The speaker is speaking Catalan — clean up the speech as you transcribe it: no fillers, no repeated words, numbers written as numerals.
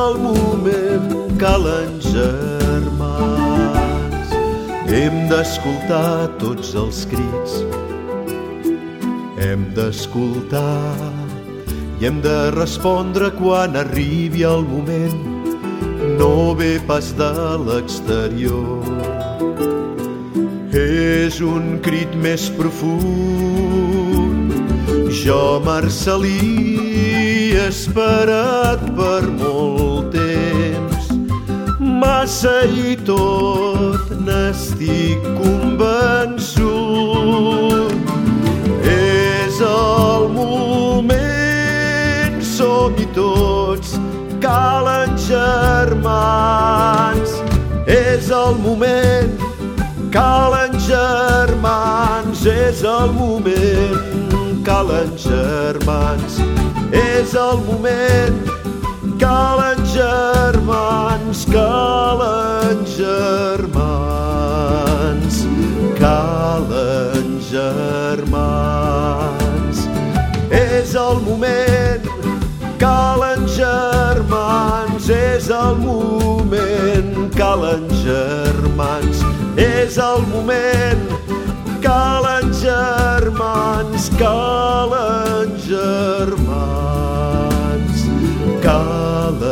el moment, calen germans. Hem d'escoltar tots els crits, hem d'escoltar i hem de respondre quan arribi el moment. No ve pas de l'exterior, és un crit més profund. Jo, Marcel·lí, he esperat per molt temps, massa i tot n'estic convençut. És el moment, som-hi tots, calen germans. És el moment, calen germans. És el moment, calen germans. És el moment, calen germans. Calen germans. Calen germans. És el moment, calen germans. És el moment, calen germans. És el moment, calen germans. Calen germans. Calen